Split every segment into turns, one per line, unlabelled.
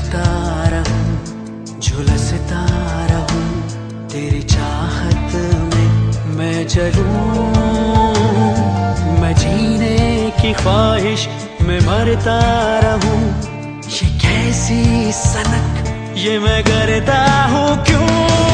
चलता रहूं, झुलसता रहूं, तेरी चाहत में मैं जलूं। मैं जीने की ख्वाहिश में मरता रहूं, ये कैसी सनक ये मैं करता हूँ क्यों?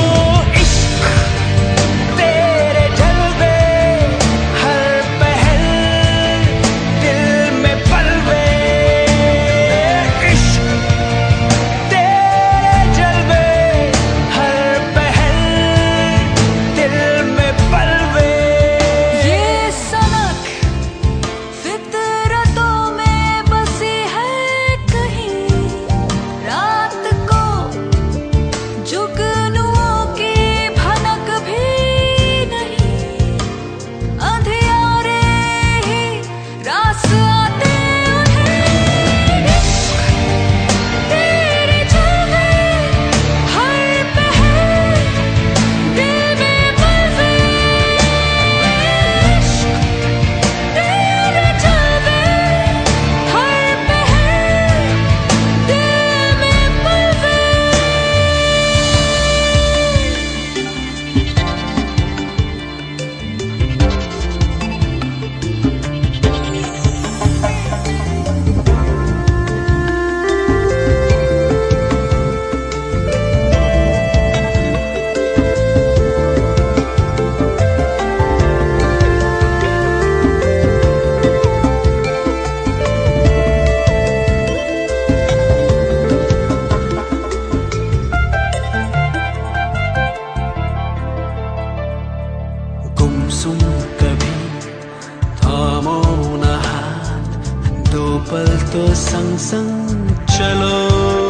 गुमसुम कभी थामो न हाथ, दो पल तो संग संग चलो।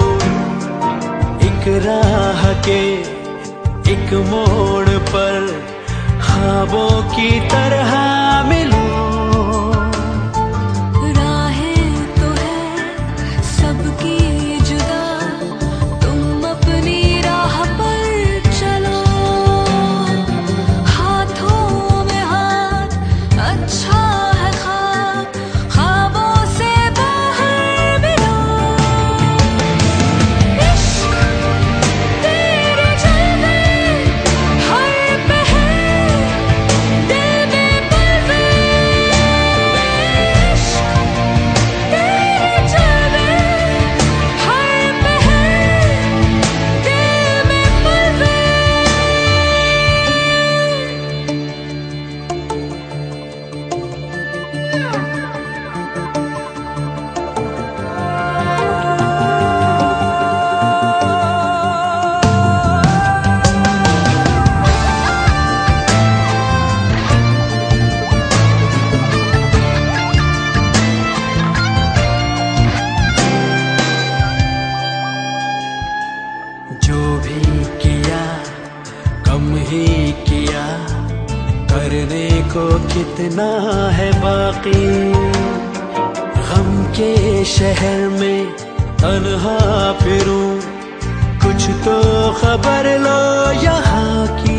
एक राह के एक मोड़ पर ख्वाबों की तरह मिलो।
राहें तो है सबकी जुदा, तुम अपनी राह पर चलो। हाथों में हाथ अच्छा है ख्वाब, ख्वाबों से बाहर मिलो। इश्क तेरे जलवे हर पहर, दिल में पलवे। इश्क तेरे जलवे हर पहर, दिल में पलवे।
जो भी किया कम ही किया, करने को कितना है बाकी। गम के शहर में तन्हा फिरूं, कुछ तो खबर लो यहाँ की।